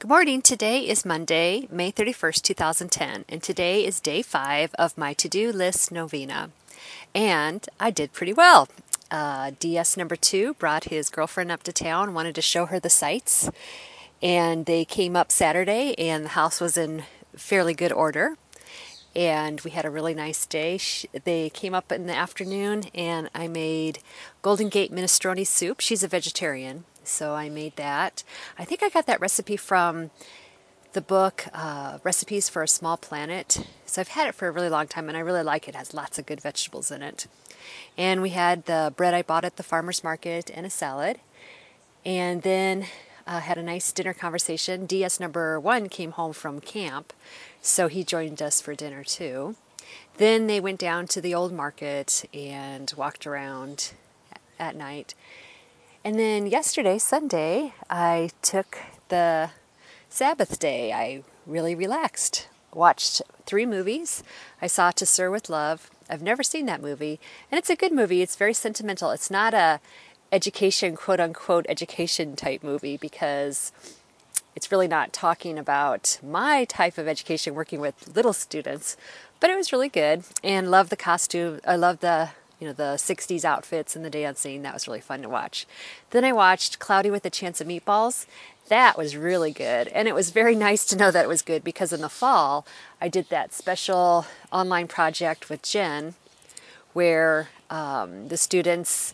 Good morning. Today is Monday, May 31st, 2010, and today is day 5 of my to-do list novena. And I did pretty well. DS number 2 brought his girlfriend up to town, wanted to show her the sights, and they came up Saturday, and the house was in fairly good order. And we had a really nice day. They came up in the afternoon, and I made Golden Gate minestrone soup. She's a vegetarian, so I made that. I think I got that recipe from the book Recipes for a Small Planet. So I've had it for a really long time, and I really like it. It has lots of good vegetables in it. And we had the bread I bought at the farmer's market and a salad. And then had a nice dinner conversation. DS number 1 came home from camp, so he joined us for dinner too. Then they went down to the old market and walked around at night. And then yesterday, Sunday, I took the Sabbath day. I really relaxed. Watched 3 movies. I saw To Sir with Love. I've never seen that movie, and it's a good movie. It's very sentimental. It's not a education, quote-unquote education type movie, because it's really not talking about my type of education working with little students, but it was really good. And love the costume. I love the the 60s outfits and the dancing. That was really fun to watch. Then I watched Cloudy with a Chance of Meatballs. That was really good, and it was very nice to know that it was good, because in the fall I did that special online project with Jen where the students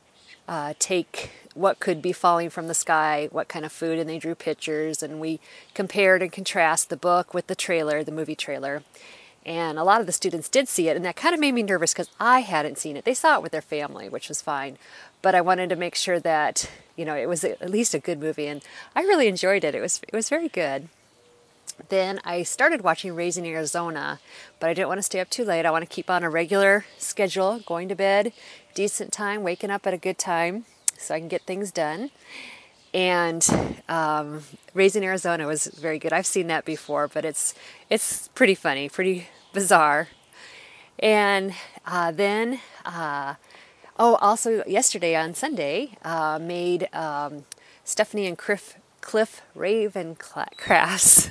take what could be falling from the sky, what kind of food, and they drew pictures, and we compared and contrast the book with the trailer, the movie trailer. And a lot of the students did see it, and that kind of made me nervous because I hadn't seen it. They saw it with their family, which was fine, but I wanted to make sure that it was at least a good movie, and I really enjoyed it. It was very good. Then I started watching Raising Arizona, but I didn't want to stay up too late. I want to keep on a regular schedule, going to bed, decent time, waking up at a good time so I can get things done. And Raising Arizona was very good. I've seen that before, but it's pretty funny, pretty bizarre. And then also yesterday on Sunday, made Stephanie and Cliff Ravenclass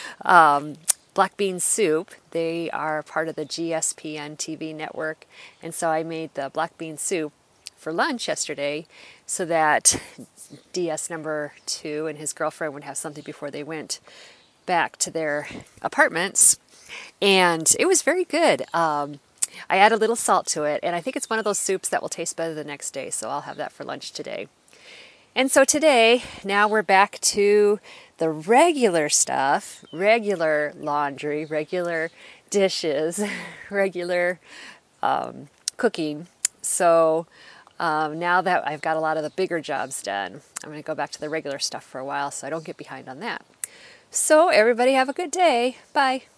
black bean soup. They are part of the GSPN TV network, and so I made the black bean soup for lunch yesterday so that DS number 2 and his girlfriend would have something before they went back to their apartments, and it was very good. I add a little salt to it, and I think it's one of those soups that will taste better the next day, so I'll have that for lunch today. And so today, now we're back to the regular stuff, regular laundry, regular dishes, regular cooking. So now that I've got a lot of the bigger jobs done, I'm going to go back to the regular stuff for a while so I don't get behind on that. So everybody have a good day. Bye.